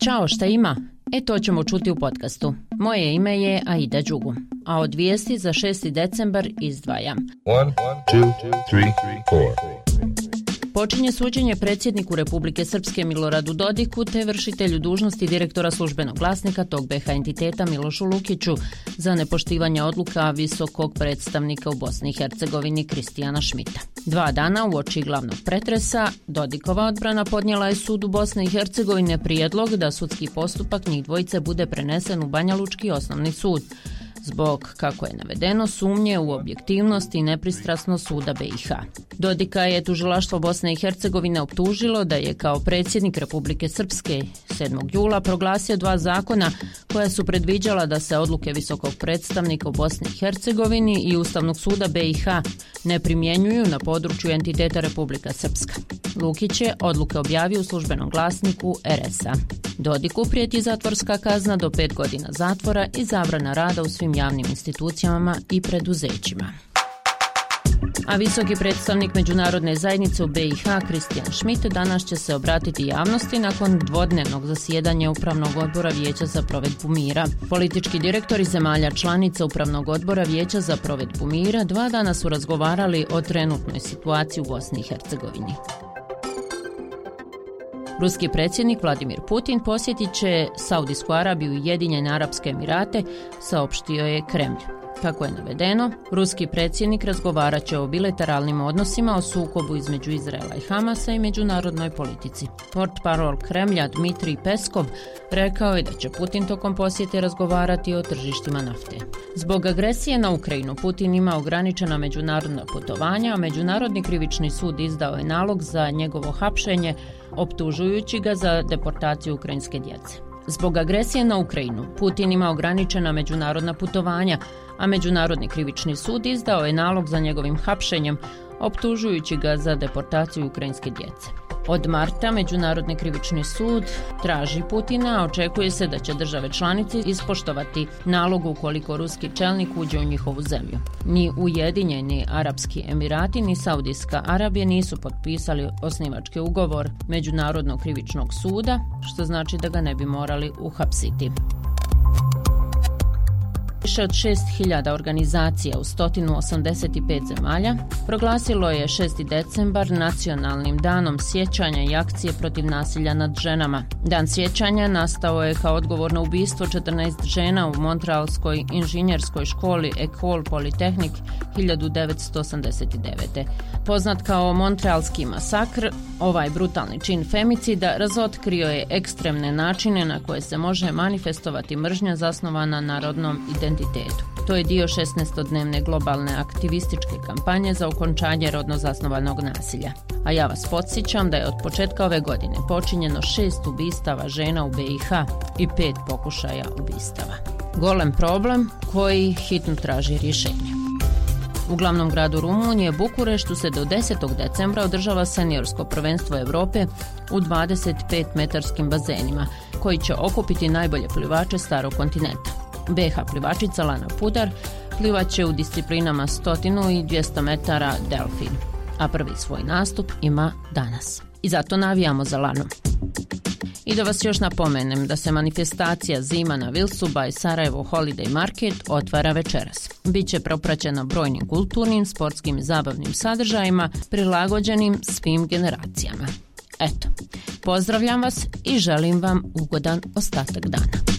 Ćao, šta ima? To ćemo čuti u podcastu. Moje ime je Aida Đugu, a od vijesti za 6. decembar izdvajam. 1, 2, 3, 4. Počinje suđenje predsjedniku Republike Srpske Miloradu Dodiku te vršitelju dužnosti direktora službenog glasnika tog BiH entiteta Milošu Lukiću za nepoštivanje odluka visokog predstavnika u Bosni i Hercegovini Kristijana Šmita. 2 dana uoči glavnog pretresa Dodikova odbrana podnijela je sudu Bosne i Hercegovine prijedlog da sudski postupak njih dvojice bude prenesen u Banjalučki osnovni sud zbog, kako je navedeno, sumnje u objektivnost i nepristrasnost suda BiH. Dodika je tužilaštvo Bosne i Hercegovine optužilo da je kao predsjednik Republike Srpske 7. jula proglasio 2 zakona koja su predviđala da se odluke visokog predstavnika u Bosni i Hercegovini i Ustavnog suda BiH ne primjenjuju na području entiteta Republika Srpska. Lukić je odluke objavio u službenom glasniku RS-a. Dodiku prijeti zatvorska kazna do 5 godina zatvora i zabrana rada u svim javnim institucijama i preduzećima. A visoki predstavnik međunarodne zajednice u BiH Kristijan Šmit danas će se obratiti javnosti nakon dvodnevnog zasjedanja Upravnog odbora Vijeća za provedbu mira. Politički direktori zemalja članica Upravnog odbora Vijeća za provedbu mira 2 dana su razgovarali o trenutnoj situaciji u Bosni i Hercegovini. Ruski predsjednik Vladimir Putin posjetit će Saudijsku Arabiju i Ujedinjene Arapske Emirate, saopštio je Kremlj. Kako je navedeno, ruski predsjednik razgovarat će o bilateralnim odnosima, o sukobu između Izraela i Hamasa i međunarodnoj politici. Portparol Kremlja Dmitrij Peskov rekao je da će Putin tokom posjete razgovarati o tržištima nafte. Zbog agresije na Ukrajinu Putin ima ograničena međunarodna putovanja, a Međunarodni krivični sud izdao je nalog za njegovo hapšenje, optužujući ga za deportaciju ukrajinske djece. Zbog agresije na Ukrajinu Putin ima ograničena međunarodna putovanja, a Međunarodni krivični sud izdao je nalog za njegovim hapšenjem, optužujući ga za deportaciju ukrajinske djece. Od marta Međunarodni krivični sud traži Putina, a očekuje se da će države članice ispoštovati nalog ukoliko ruski čelnik uđe u njihovu zemlju. Ni Ujedinjeni Arapski Emirati ni Saudijska Arabija nisu potpisali osnivački ugovor Međunarodnog krivičnog suda, što znači da ga ne bi morali uhapsiti. Više od 6.000 organizacija u 185 zemalja proglasilo je 6. decembar nacionalnim danom sjećanja i akcije protiv nasilja nad ženama. Dan sjećanja nastao je kao odgovor na ubistvo 14 žena u Montrealskoj inženjerskoj školi École Polytechnique 1989. Poznat kao Montrealski masakr, ovaj brutalni čin femicida razotkrio je ekstremne načine na koje se može manifestovati mržnja zasnovana na rodnom identitetu. To je dio 16-dnevne globalne aktivističke kampanje za okončanje rodno zasnovanog nasilja. A ja vas podsjećam da je od početka ove godine počinjeno 6 ubistava žena u BiH i 5 pokušaja ubistava. Golem problem koji hitno traži rješenje. U glavnom gradu Rumunije, Bukureštu, se do 10. decembra održava seniorsko prvenstvo Europe u 25-metarskim bazenima, koji će okupiti najbolje plivače starog kontinenta. BiH plivačica Lana Pudar plivaće u disciplinama 100 i 200 metara delfin, a prvi svoj nastup ima danas. I zato navijamo za Lanu. I da vas još napomenem da se manifestacija Zima na Vilsu by Sarajevo Holiday Market otvara večeras. Biće propraćena brojnim kulturnim, sportskim i zabavnim sadržajima prilagođenim svim generacijama. Eto, pozdravljam vas i želim vam ugodan ostatak dana.